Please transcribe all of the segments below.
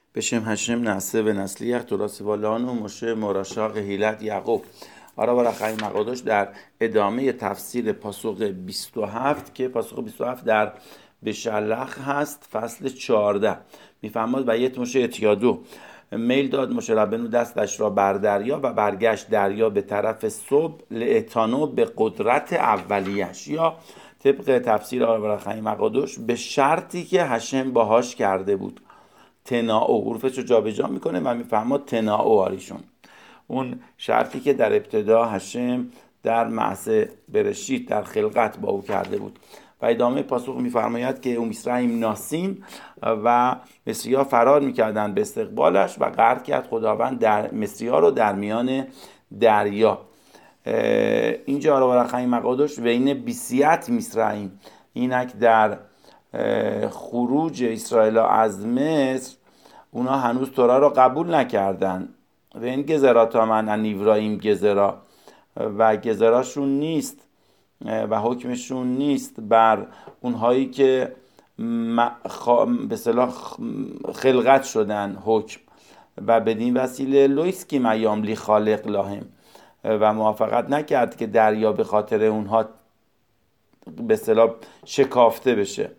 בשם هشم نعسه و نسلیه تراس والان و مشه مراشاق هیلت یعقوب. آرا و رخای مقادش در ادامه تفسیر پاسخ 27 که پاسخ 27 در بشلخ هست، فصل 14 میفرماد و یت مشه اتیادو میل داد مشه ربنو دستش را بر دریا و برگشت دریا به طرف صبح لعتانو به قدرت اولیش، یا طبق تفسیر آرا و رخای مقادش به شرطی که هشم باهاش کرده بود. تناو حروفش رو جابجا میکنه و میفهماد تناو آریشون، اون شرطی که در ابتدا هشم در معصه برشید در خلقت با او کرده بود. و ادامه پاسخ میفرماید که او مصرعیم ناسیم و مصری‌ها فرار میکردن به استقبالش و غرق کرد خداوند در مصری‌ها رو در میان دریا. اینجا آرا و رخای مقادش و این بیسیت مصرعیم، اینک در خروج اسرائیل از مصر اونا هنوز تورا رو قبول نکردن و این گزرات من انیوراییم گزرا و گزراشون نیست و حکمشون نیست بر اونهایی که به اصطلاح خلقت شدن حکم و بدین وسیله لویسکی میام لی خالق لاهم و موافقت نکرد که دریا به خاطر اونها به اصطلاح شکافته بشه.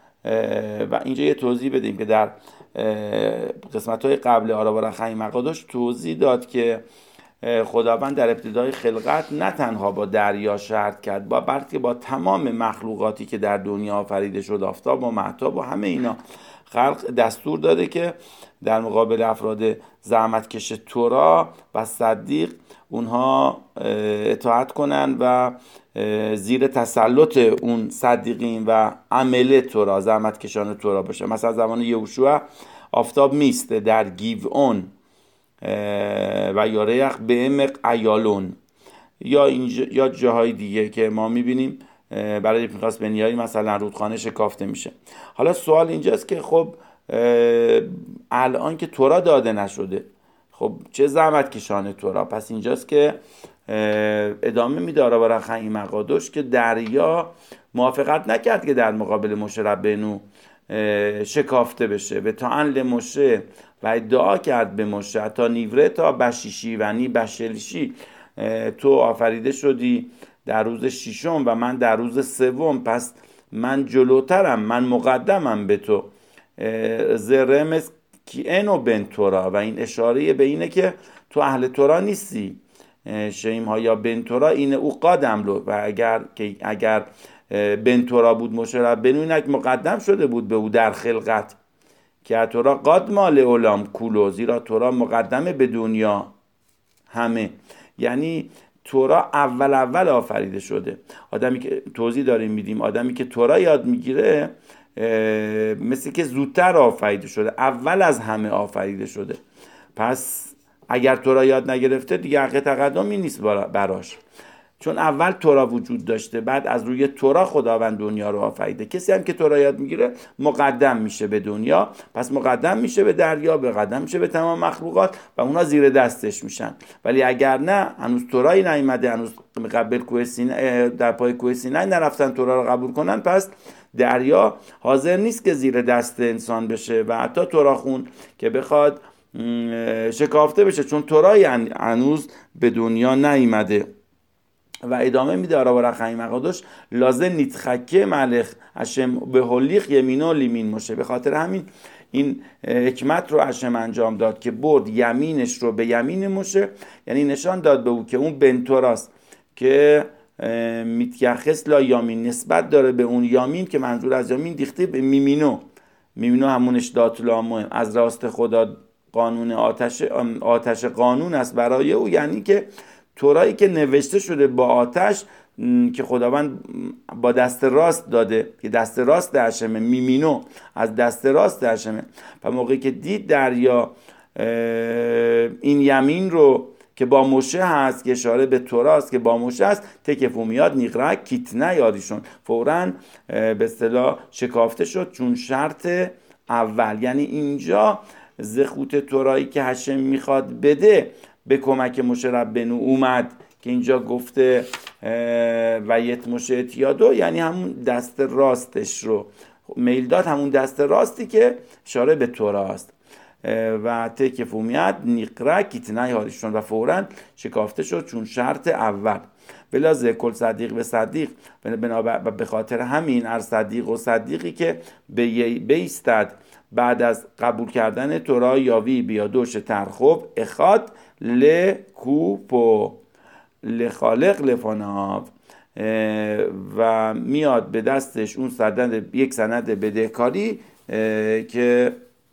و اینجا یه توضیح بدیم که در قسمت‌های قبل آرا و رخای مقادش توضیح داد که خداوند در ابتدای خلقت نه تنها با دریا شرط کرد بلکه با تمام مخلوقاتی که در دنیا آفریده شد، آفتاب و مهتاب و همه اینا خلق دستور داده که در مقابل افراد زحمتکش تورا و صدیق اونها اطاعت کنن و زیر تسلط اون صدیقین و عمل تورا زحمتکشان تورا باشه. مثلا زمان یهوشع آفتاب میسته در گیوئون و یاریخ به امق ایالون یا جاهای دیگه که ما میبینیم برای پینخاس بنیایی مثلا رودخانه شکافته میشه. حالا سوال اینجاست که خب الان که تورا داده نشده، خب چه زحمت کشانه تورا؟ پس اینجاست که ادامه میداره و رخای مقادش که دریا موافقت نکرد که در مقابل مشه ربنو شکافته بشه و تا انل مشه و ادعا کرد به مشه تا نیوره تا بشیشی و نی بشلشی، تو آفریده شدی در روز ششم و من در روز سوم، پس من جلوترم، من مقدمم به تو. زرمز کی اینو بن تورا و این اشاره به اینه که تو اهل تورا نیستی. شیم ها یا بن تورا اینه او قادم لو و اگر بن تورا بود مشه ربنو اینک مقدم شده بود به او در خلقت که تورا قاد مال اولام کولو، زیرا تورا مقدمه به دنیا همه، یعنی تورا اول آفریده شده. آدمی که توضیح داریم میدیم آدمی که تورا یاد میگیره مثل که زودتر آفریده شده، اول از همه آفریده شده. پس اگر تورا یاد نگرفته دیگه حق تقدمی نیست براش، چون اول تورا وجود داشته، بعد از روی تورا خداوند دنیا رو آفریده. کسی هم که تورا یاد میگیره مقدم میشه به دنیا، پس مقدم میشه به دریا، مقدم میشه به تمام مخلوقات و اونا زیر دستش میشن. ولی اگر نه، هنوز تورایی نیامده، هنوز قبل کوه سینای در پای کوه سینای نرفتن تورا رو قبول کنن، پس دریا حاضر نیست که زیر دست انسان بشه و حتی تورا خون که بخواد شکافته بشه، چون تورایی هنوز به دنیا نیامده. و ادامه میده آرا و رخای مقادش لازم نیتخکه ملخ هشم به هلیخ یمینو لیمین مشه. به خاطر همین این حکمت رو هشم انجام داد که برد یمینش رو به یمین مشه، یعنی نشان داد به او که اون بنتوراست که میتیخس لا یامین، نسبت داره به اون یامین که منظور از یامین دیخته به میمینو همونش داتلامو از راست خدا قانون آتش قانون است برای او، یعنی که تورایی که نوشته شده با آتش که خداوند با دست راست داده که دست راست هشمه، میمینو از دست راست هشمه. و موقعی که دید دریا این یمین رو که با مشه هست که اشاره به توراست که با مشه هست، تکفو میاد نیقرک کیتنه یادیشون فوراً به اصطلاح شکافته شد، چون شرط اول، یعنی اینجا زخوت تورایی که هشم میخواد بده به کمک مشه ربنو اومد که اینجا گفته و یت مشه اتیادو، یعنی همون دست راستش رو میل داد، همون دست راستی که اشاره به تورا است. و که فومیت نیقره کیتنای حالشون و فوراً شکافته شد چون شرط اول. ولازه کل صدیق به صدیق، به خاطر همین هر صدیق و صدیقی که بیستد بعد از قبول کردن تورا یاوی بیادوش ترخوب اخاد لکوپو لخالق لفاناو و میاد به دستش اون یک سند بدهکاری که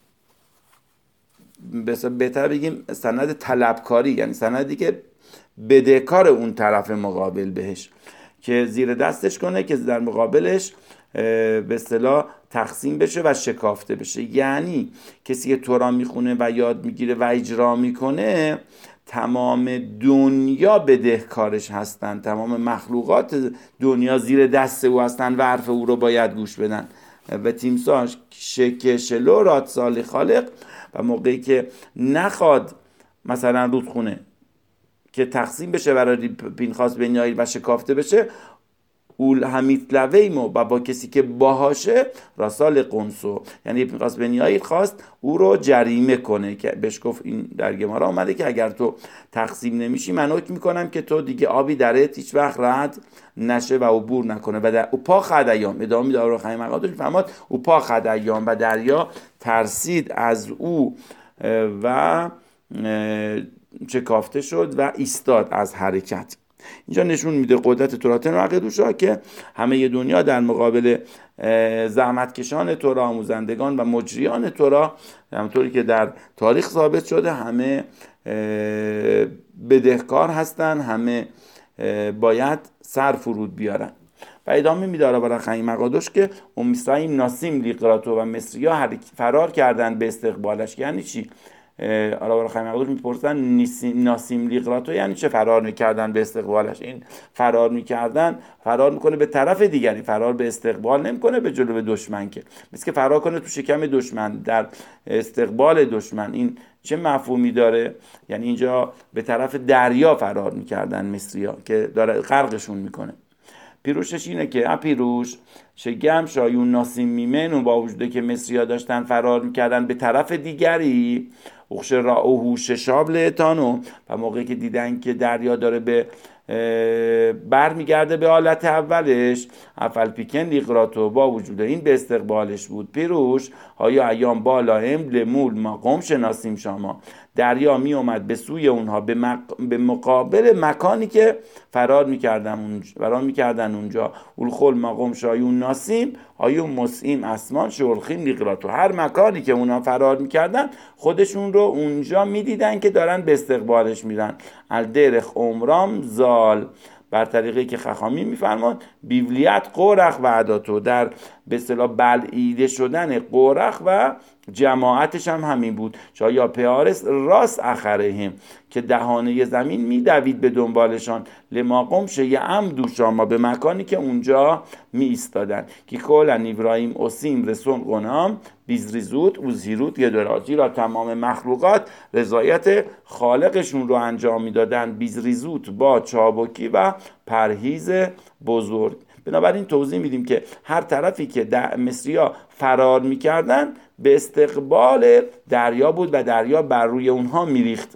بهتر بگیم سند طلبکاری، یعنی سندی که بدهکار اون طرف مقابل بهش، که زیر دستش کنه که در مقابلش به اصطلاح تقسیم بشه و شکافته بشه. یعنی کسی که تورا میخونه و یاد میگیره و اجرا میکنه تمام دنیا بدهکارش هستن، تمام مخلوقات دنیا زیر دست او هستن و حرف او رو باید گوش بدن. و تیمساش شکشلو راتسال خالق، و موقعی که نخواد مثلا رودخونه که تقسیم بشه برای پینخاس بنیایی و شکافته بشه، اول همیت لویمو و با کسی که باهاشه راسال قنصو، یعنی پینخاس بنیایی خواست او رو جریمه کنه که بهش گفت، این در گمارا اومده که اگر تو تقسیم نمیشی من حکم میکنم که تو دیگه آبی درت هیچ وقت رد نشه و عبور نکنه. و در اوپا خد ایام ادامه داره خیلی مقادش فرماد اوپا خد ایام و دریا ترسید از او و چکافته شد و ایستاد از حرکت. اینجا نشون میده قدرت توراتن و عقیدوشا که همه دنیا در مقابل زحمتکشان تورا، آموزندگان و مجریان تورا، همونطوری که در تاریخ ثابت شده، همه بدهکار هستن، همه باید سر فرود بیارن. و ادامه میداره برای خیلی مقادش که امیسرائیم ناسیم لیقراتو و مصریا فرار کردن به استقبالش. یعنی چی؟ برای خیلی مقادش میپرسن ناسیم لیقراتو یعنی چه فرار میکردن به استقبالش؟ این فرار میکردن، فرار میکنه به طرف دیگری، فرار به استقبال نمیکنه به جلو دشمن، که مثل که فرار کنه تو شکم دشمن، در استقبال دشمن. این چه مفهومی داره؟ یعنی اینجا به طرف دریا فرار میکردن مصریا که داره غرقشون میکنه. پیروشش اینه که پیروش شگم شایون ناسیم میمن، و با وجوده که مصریا داشتن فرار میکردن به طرف دیگری، اخش راهو ششاب لتانو، و موقعی که دیدن که دریا داره به بر میگرده به حالت اولش، افل پیکن لیقراتو، با وجود این به استقبالش بود پیروش های ایام بالا هم لمول مقام شناسیم شما، دریا می اومد به سوی اونها به مقابل مکانی که فرار میکردن اونجا اولخول مقام شایون ناسیم آیون مسیم اسمان شورخیم لیقراتو، هر مکانی که اونها فرار میکردن خودشون رو اونجا میدیدن که دارن به استقبالش میرن. الدرخ عمرام زال، بر طریقی که خخامی میفرماد بیولیت قورخ و عداتو، در به اصطلاح بلعیده شدن قورخ و جماعتش هم همین بود. شایا پیارس راست اخرهم، که دهانه زمین میدوید به دنبالشان، لماقم شه عمدو شما، به مکانی که اونجا می ایستادن. که کلن ابراهیم اسیم رسون قنام بیزریزوت و زیروت یه درازی را، تمام مخلوقات رضایت خالقشون رو انجام میدادن، بیزریزوت با چابکی و پرهیز بزرگ. بنابراین توضیح میدیم که هر طرفی که مصریا فرار میکردن به استقبال دریا بود و دریا بر روی اونها میریخت.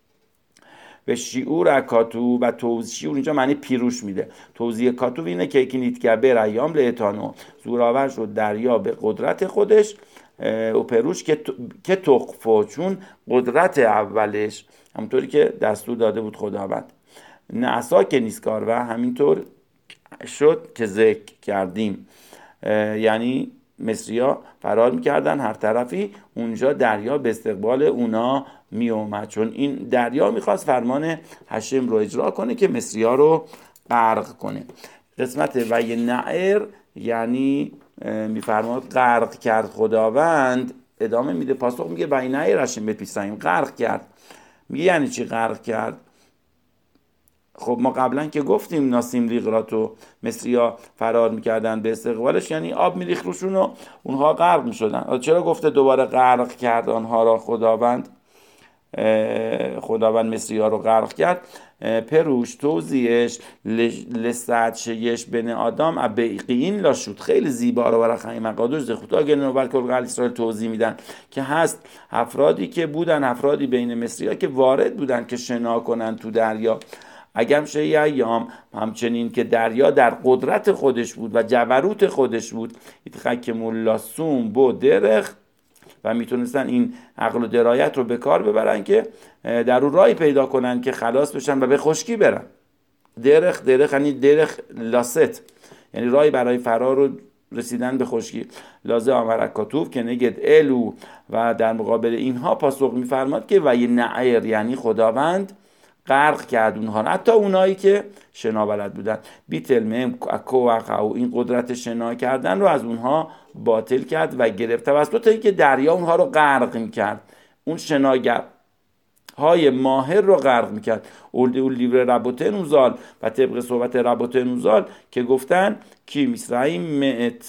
و شیعور کاتو، و شیعور اینجا معنی پیروش میده. توضیح کاتو اینه که یکی نیتگبر ایام لهتانو، زورآور شد دریا به قدرت خودش، و پیروش که تقفو، چون قدرت اولش همونطوری که دستور داده بود خداوند. نعسا که نیسکار، و همینطور شد که ذکر کردیم، یعنی مصریا فرار میکردن هر طرفی، اونجا دریا به استقبال اونا می اومد، چون این دریا میخواست فرمان هشم رو اجرا کنه که مصریا رو غرق کنه. قسمت و ی نعر یعنی میفرماد غرق کرد خداوند. ادامه میده پاسخ میگه و ی نعر هشم بپیساییم، غرق کرد. میگه یعنی چی غرق کرد؟ خب ما قبلا که گفتیم ناسیم لیقراتو، مصریا فرار میکردن به استقبالش، یعنی آب میریخت روشون و اونها غرق میشدن. چرا گفته دوباره غرق کرد آنها را خداوند؟ خداوند مصری ها رو غرق کرد، پروش توضیحش لسعت شیش بن آدم ابیقین لا شد. خیلی زیبا رو برای خیلی مقادش زخوتا گنه و بلکل اسرائیل توضیح میدن که هست افرادی که بودن، افرادی بین مصری ها که وارد بودن که شنا کنن تو دریا. اگم شی ایام همچنین که دریا در قدرت خودش بود و جبروت خودش بود، ایتخک مولاسون بو درخ، و میتونستن این عقل و درایت رو به کار ببرن که در اون راهی پیدا کنن که خلاص بشن و به خشکی برن. درخ یعنی درخ لاست، یعنی راهی برای فرار و رسیدن به خشکی. لازه آمرکاتوف که نگد الو، و در مقابل اینها پاسخ میفرماد که و یه نعیر، یعنی خداوند غرق کرد اونها، حتی اونایی که شنا بلد بودن. بیتل مهم اکو و این قدرت شنا کردن رو از اونها باطل کرد و گرفت، توسط اینکه دریا اونها رو غرق میکرد، اون شناگر های ماهر رو غرق میکرد. اول لیبر ربوتن اوزال، و طبق صحبت ربوتن اوزال که گفتن کی مصرعیم مئت،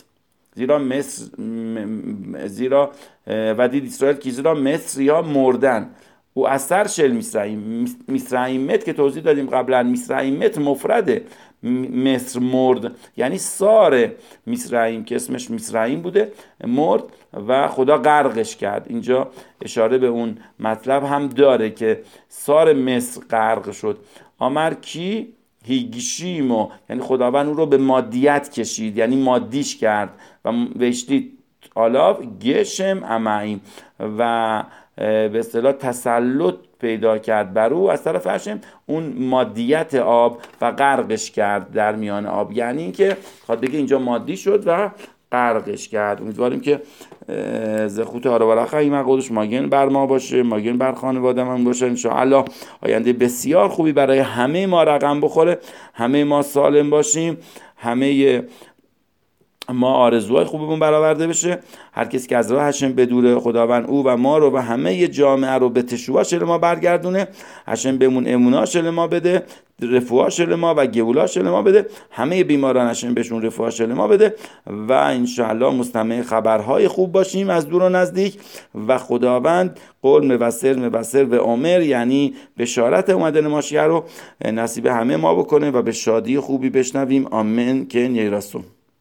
زیرا و دید اسرائیل که زیرا مصری ها مردن. و اثر شل مصرعیمت که توضیح دادیم قبلا، مصرعیمت مفرده، مصر مرد، یعنی سار مصرعیم که اسمش مصرعیم بوده مرد و خدا غرقش کرد. اینجا اشاره به اون مطلب هم داره که سار مصر غرق شد. آمر کی هیگشیمو، یعنی خداوند اون رو به مادیت کشید، یعنی مادیش کرد. و وشتی آلاف گشم امعیم، و به اصطلاح تسلط پیدا کرد بر او از طرف هشم، اون مادیت آب، و غرقش کرد در میان آب. یعنی اینکه خواهد بگه اینجا مادی شد و غرقش کرد. امیدواریم که زخوت آروارخه این مقادش ماگن بر ما باشه، ماگن بر خانواده من باشه، انشاءالله آینده بسیار خوبی برای همه ما رقم بخوره، همه ما سالم باشیم، همه ما آرزوهای خوبمون برآورده بشه. هر کسی که از راه هشم بدوره، خداوند او و ما رو و همه جامعه رو به تشوع شل ما برگردونه. هشم بهمون امونا شل ما بده، رفوها شل ما و گولا شل ما بده، همه بیماران هشم بهشون رفوها شل ما بده، و انشاءالله مستمع خبرهای خوب باشیم از دور و نزدیک. و خداوند قول مبصر و عمر، یعنی بشارت اومدن ماشیه رو نصیب همه ما بکنه و به شادی خوبی بشنویم. آمین که نیرسون.